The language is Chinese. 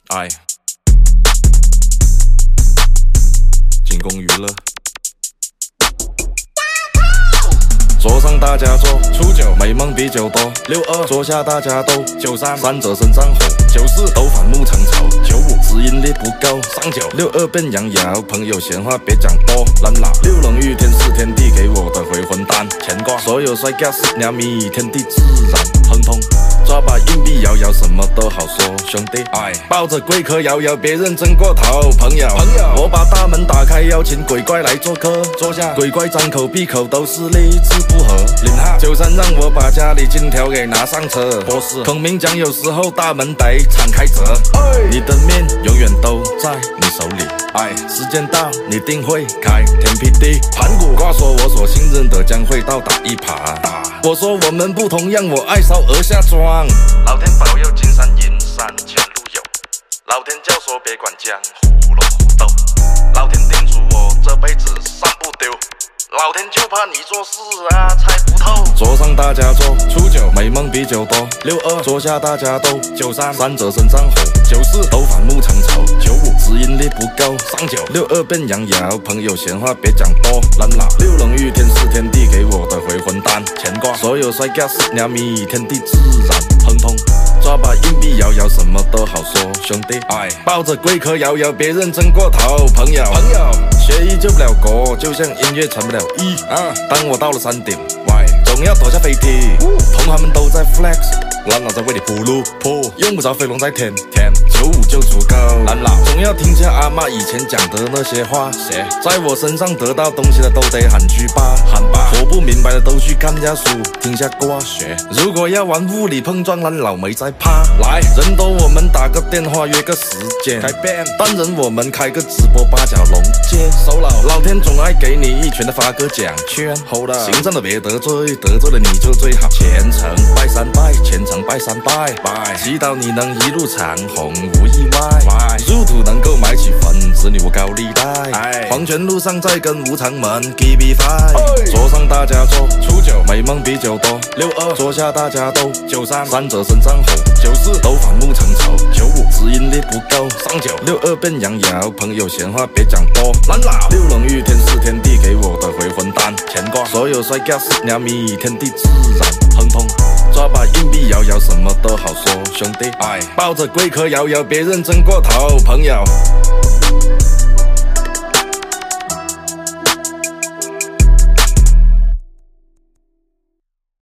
哎，进攻娱乐。桌上大家坐，初九美梦比酒多，62坐下大家都，93三者身上火，94都反目成仇，95指引力不够，3962变阳爻，朋友闲话别讲多，懒老6冷遇天是天地给我的回魂丹，牵挂所有帅哥4鸟米，天地自然亨通。抓把硬币摇摇，什么都好说，兄弟。哎，抱着龟壳摇摇，别认真过头，朋友。我把大门打开，邀请鬼怪来做客。坐下，鬼怪张口闭口都是利字不合。领号93让我把家里金条给拿上车。博士孔明讲，有时候大门得敞开着。你的命永远都在你手里。哎，时间到，你定会开天辟地。盘古卦说，我所信任的将会到达一爬。我说我们不同样，我爱烧鹅下庄。老天保佑，金山银山前路有。老天教唆，别管江湖龙虎斗。老天叮嘱我这辈子散不丢。老天就怕你做事啊猜不透。桌上大家坐，初九美梦比酒多，62坐下大家都，93三者身上火，94都反目成仇，95指引力不够，3962变阳爻，朋友闲话别讲多，懒老6冷遇天是天地给我的回魂丹，牵挂所有帅哥4鸟米，天地自然亨通。抓把硬币摇摇，什么都好说，兄弟。哎，抱着龟壳摇摇，别认真过头，朋友。学医救不了国，就像音乐传不了一。当我到了山顶，总要躲下飞踢。同行们都在 flex， 懒老在为你铺路，用不着飞龙在天，95就足够。懒老总要听下阿嬷以前讲的那些话，在我身上得到东西的都得喊句吧，活不明白的都去看下书，听下卦学。如果要玩物理碰撞，懒老没在怕。来，人多我们打个电话约个时间，改变单人我们开个直播八角龙街。收了，老天总爱给你一拳的发个奖券。hold up， 行善的别得罪，得罪了你就最好。虔诚拜3拜，虔诚拜3拜，祈祷你能一路长虹无意外，入土能够埋起坟，子女无高利贷。黄泉路上在跟吴长门 give me five， 桌上大家坐，初九美梦比酒多，62坐下大家都，93三者身上火，94都反目成仇，95指引力不够，3962变阳爻，朋友闲话别讲多，懒老6冷遇天是天地给我的回魂丹，牵挂所有帅哥4鸟米，天地自然亨通。抓把硬币摇摇，什么都好说，兄弟。哎，抱着龟壳摇摇，别认真过头，朋友。